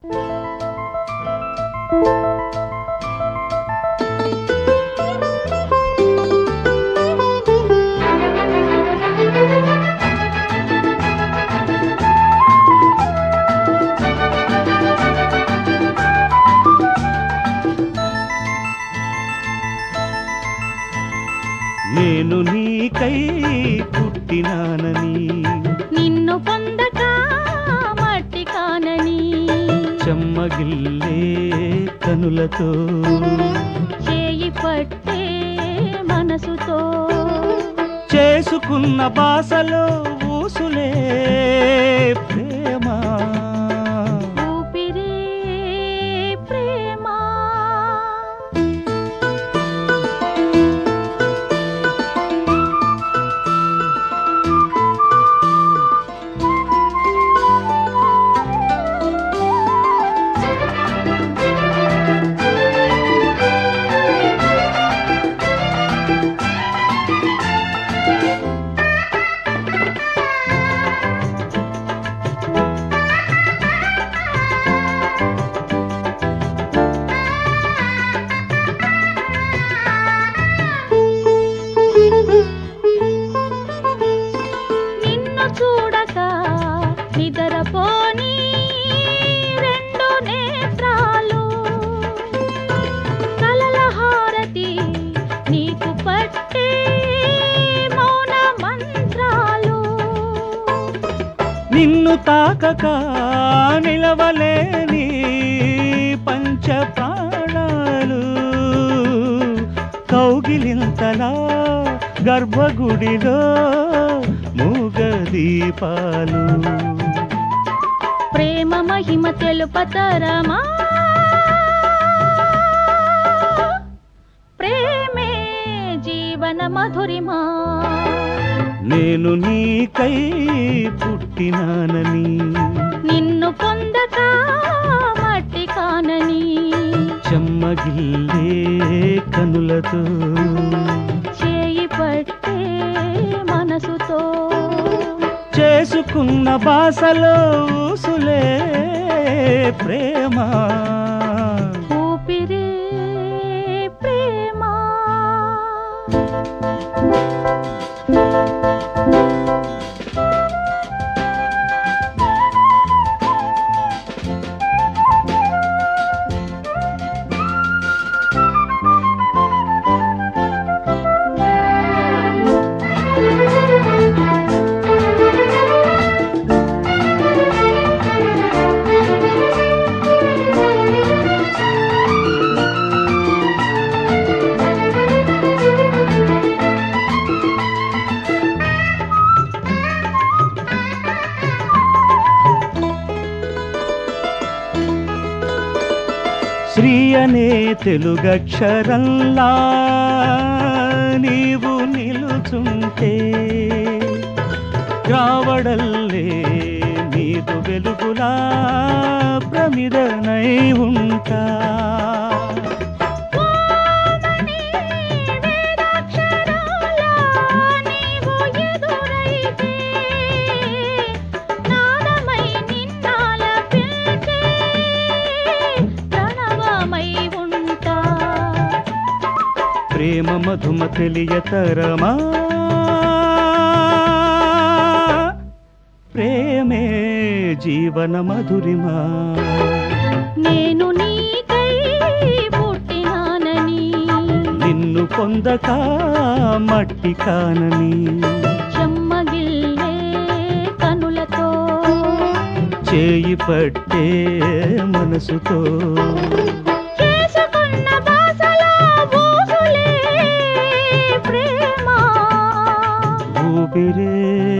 నేను నీకై పుట్టినానని, నిన్ను పొందక మట్టి కానని, చెమ్మగిల్లే కనులతో చేయి పట్టే మనసుతో, చేసుకున్న బాసలో ఊసులే ప్రేమ. ఊపిరే ప్రేమ. నిన్ను చూడక నిద్రపోని రెండు నేత్రాలు, కలల హారతి నీకు పట్టే మౌన మంత్రాలు. నిన్ను తాకక నిలవలేని పంచ ప్రాణాలు, కౌగిలింతలా గర్భగుడిలో మూగ దీపాలు. ప్రేమ మహిమ తెలుపతరమా, ప్రేమే జీవన మధురిమా. నేను నీకై పుట్టినానని, నిన్ను పొందక మట్టి కానని, చెమ్మగిల్లే కనులతో చేయి పట్టే మనసుతో, చేసుకున్న బాసలో ఊసులే ప్రేమ. ఊపిరే ప్రేమ. శ్రీ అనే తెలుగక్షరంలా నీవు నిలుచుంటే, రావడల్లే నీదు వెలుగులా ప్రమిదనై ఉంటా. ప్రేమ మధుమ తెలియతరమా, ప్రేమే జీవన మధురిమా. నేను నీకై పుట్టినానని, నిన్ను పొందక మట్టి కానని, చెమ్మగిల్లే కనులతో, చేయి పట్టే మనసుతో, చేసుకున్న బాసలో ఊసులే ప్రేమ. ఊపిరే